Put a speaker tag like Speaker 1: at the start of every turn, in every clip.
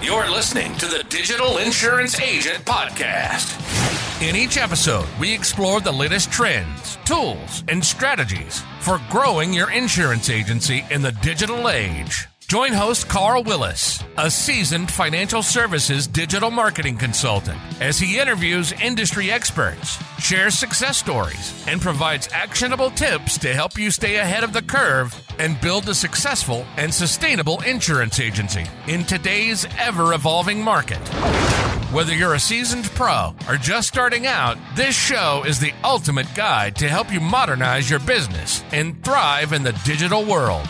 Speaker 1: You're listening to the Digital Insurance Agent Podcast. In each episode, we explore the latest trends, tools, and strategies for growing your insurance agency in the digital age. Join host Carl Willis, a seasoned financial services digital marketing consultant, as he interviews industry experts, shares success stories, and provides actionable tips to help you stay ahead of the curve and build a successful and sustainable insurance agency in today's ever-evolving market. Whether you're a seasoned pro or just starting out, this show is the ultimate guide to help you modernize your business and thrive in the digital world.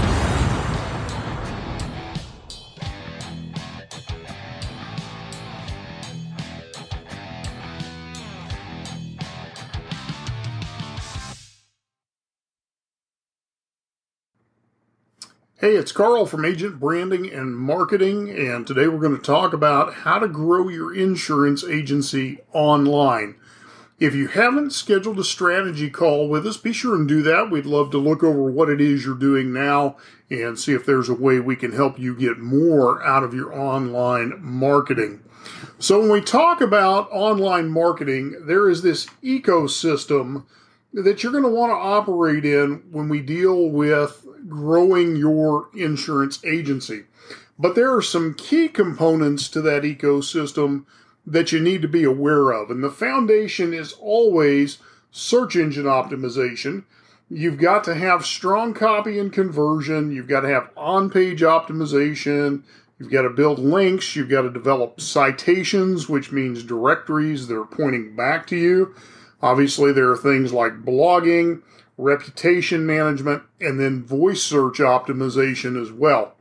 Speaker 2: Hey, it's Carl from Agent Branding and Marketing, and today we're going to talk about how to grow your insurance agency online. If you haven't scheduled a strategy call with us, be sure and do that. We'd love to look over what it is you're doing now and see if there's a way we can help you get more out of your online marketing. So when we talk about online marketing, there is this ecosystem that you're going to want to operate in when we deal with growing your insurance agency. But there are some key components to that ecosystem that you need to be aware of. And the foundation is always search engine optimization. You've got to have strong copy and conversion. You've got to have on-page optimization. You've got to build links. You've got to develop citations, which means directories that are pointing back to you. Obviously, there are things like blogging, reputation management, and then voice search optimization as well.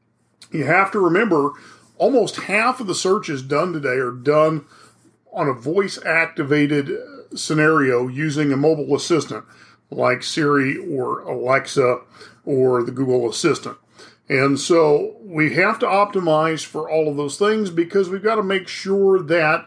Speaker 2: You have to remember, almost half of the searches done today are done on a voice-activated scenario using a mobile assistant like Siri or Alexa or the Google Assistant. And so we have to optimize for all of those things because we've got to make sure that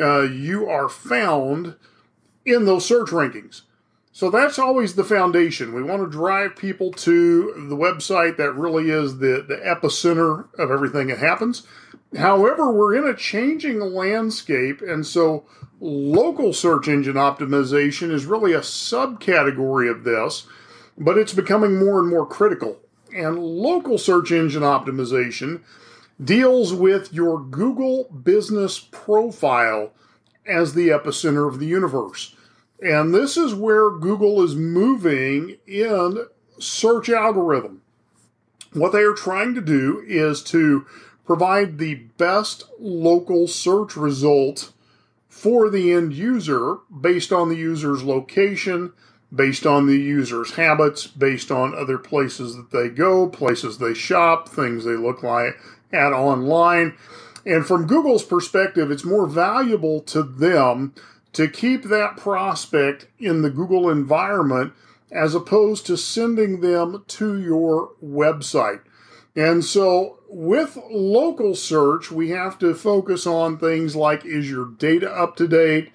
Speaker 2: you are found in those search rankings. So that's always the foundation. We want to drive people to the website that really is the epicenter of everything that happens. However, we're in a changing landscape, and so local search engine optimization is really a subcategory of this, but it's becoming more and more critical. And local search engine optimization deals with your Google business profile as the epicenter of the universe. And this is where Google is moving in search algorithm. What they are trying to do is to provide the best local search result for the end user based on the user's location, based on the user's habits, based on other places that they go, places they shop, things they look like at online. And from Google's perspective, it's more valuable to them to keep that prospect in the Google environment as opposed to sending them to your website. And so with local search, we have to focus on things like, is your data up to date?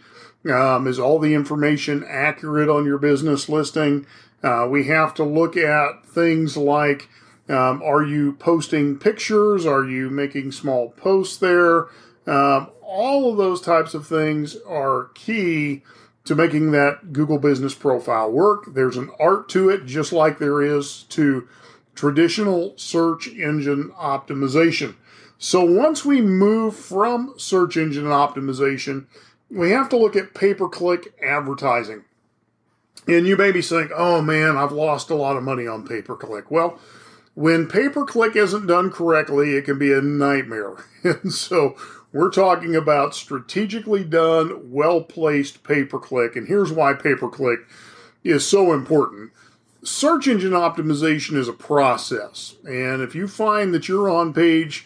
Speaker 2: Is all the information accurate on your business listing? We have to look at things like, are you posting pictures? Are you making small posts there? All of those types of things are key to making that Google business profile work. There's an art to it, just like there is to traditional search engine optimization. So once we move from search engine optimization, we have to look at pay-per-click advertising. And you may be saying, oh man, I've lost a lot of money on pay-per-click. Well, when pay-per-click isn't done correctly, it can be a nightmare. And so we're talking about strategically done, well-placed pay-per-click. And here's why pay-per-click is so important. Search engine optimization is a process. And if you find that you're on page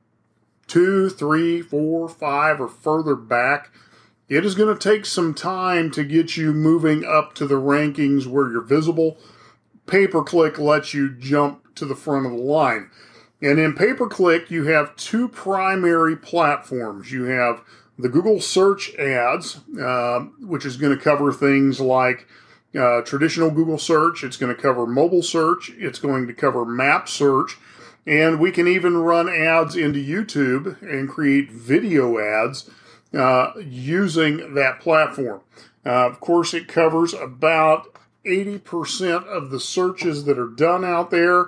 Speaker 2: 2, 3, 4, 5, or further back, it is going to take some time to get you moving up to the rankings where you're visible. Pay-per-click lets you jump to the front of the line. And in pay-per-click, you have two primary platforms. You have the Google search ads, which is going to cover things like traditional Google search. It's going to cover mobile search. It's going to cover map search. And we can even run ads into YouTube and create video ads using that platform. Of course, it covers about 80% of the searches that are done out there.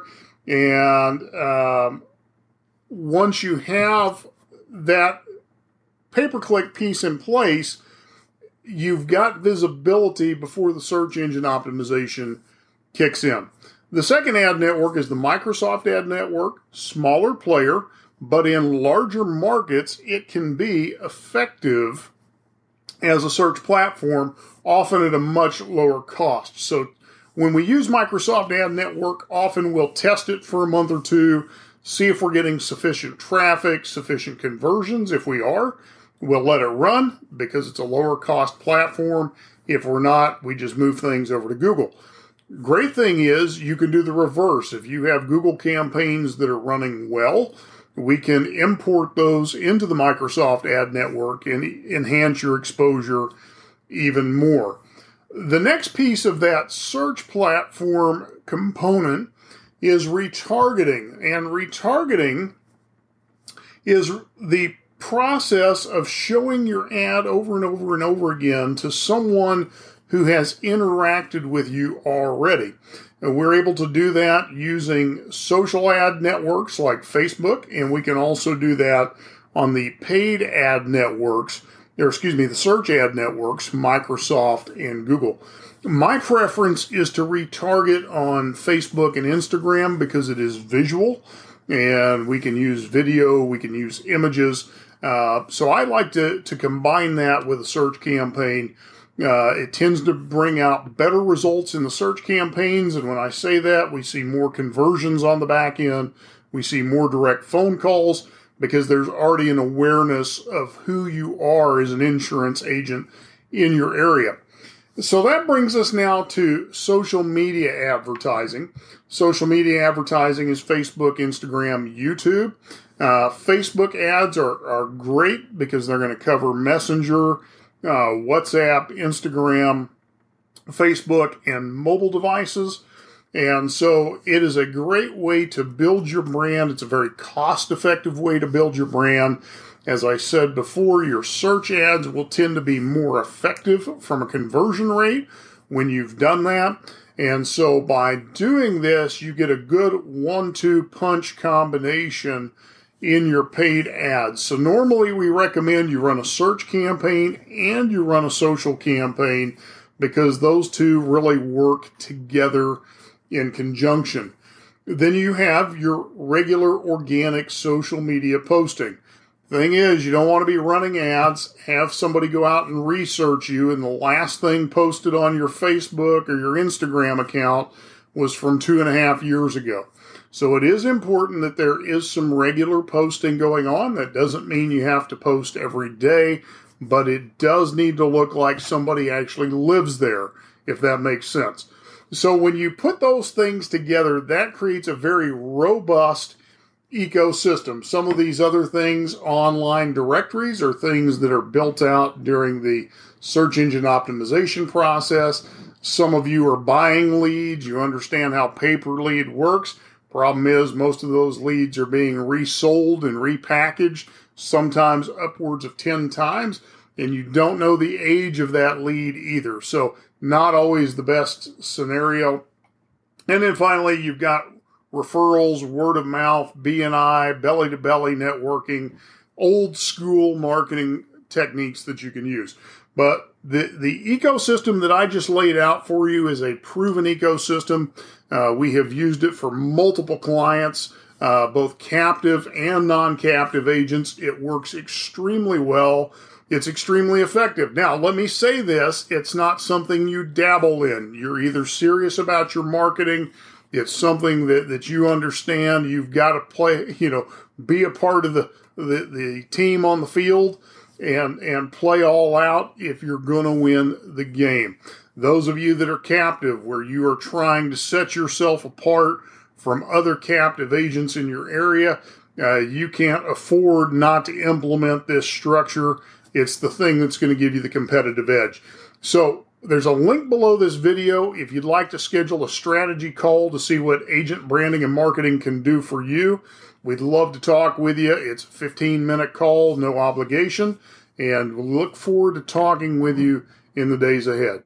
Speaker 2: And once you have that pay-per-click piece in place, you've got visibility before the search engine optimization kicks in. The second ad network is the Microsoft Ad Network, smaller player, but in larger markets, it can be effective as a search platform, often at a much lower cost. So when we use Microsoft Ad Network, often we'll test it for a month or two, see if we're getting sufficient traffic, sufficient conversions. If we are, we'll let it run because it's a lower cost platform. If we're not, we just move things over to Google. Great thing is you can do the reverse. If you have Google campaigns that are running well, we can import those into the Microsoft Ad Network and enhance your exposure even more. The next piece of that search platform component is retargeting. And retargeting is the process of showing your ad over and over and over again to someone who has interacted with you already. And we're able to do that using social ad networks like Facebook, and we can also do that on the paid ad networks, the search ad networks, Microsoft and Google. My preference is to retarget on Facebook and Instagram because it is visual, and we can use video, we can use images. So I like to combine that with a search campaign. It tends to bring out better results in the search campaigns, and when I say that, we see more conversions on the back end. We see more direct phone calls because there's already an awareness of who you are as an insurance agent in your area. So that brings us now to social media advertising. Social media advertising is Facebook, Instagram, YouTube. Facebook ads are great because they're going to cover Messenger, WhatsApp, Instagram, Facebook, and mobile devices. And so it is a great way to build your brand. It's a very cost-effective way to build your brand. As I said before, your search ads will tend to be more effective from a conversion rate when you've done that. And so by doing this, you get a good 1-2 punch combination in your paid ads. So normally we recommend you run a search campaign and you run a social campaign because those two really work together in conjunction. Then you have your regular organic social media posting. Thing is, you don't want to be running ads, have somebody go out and research you, and the last thing posted on your Facebook or your Instagram account was from 2.5 years ago. So it is important that there is some regular posting going on. That doesn't mean you have to post every day, but it does need to look like somebody actually lives there, if that makes sense. So when you put those things together, that creates a very robust ecosystem. Some of these other things, online directories, are things that are built out during the search engine optimization process. Some of you are buying leads. You understand how pay-per-lead works. Problem is, most of those leads are being resold and repackaged, sometimes upwards of 10 times, and you don't know the age of that lead either. So not always the best scenario. And then finally, you've got referrals, word of mouth, BNI, belly-to-belly networking, old school marketing techniques that you can use. But the ecosystem that I just laid out for you is a proven ecosystem. We have used it for multiple clients, both captive and non-captive agents. It works extremely well. It's extremely effective. Now, let me say this. It's not something you dabble in. You're either serious about your marketing. It's something that you understand. You've got to play, be a part of the team on the field and play all out if you're going to win the game. Those of you that are captive, where you are trying to set yourself apart from other captive agents in your area, you can't afford not to implement this structure. It's the thing that's going to give you the competitive edge. So There's a link below this video if you'd like to schedule a strategy call to see what agent branding and marketing can do for you. We'd love to talk with you. It's a 15-minute call, no obligation, and we look forward to talking with you in the days ahead.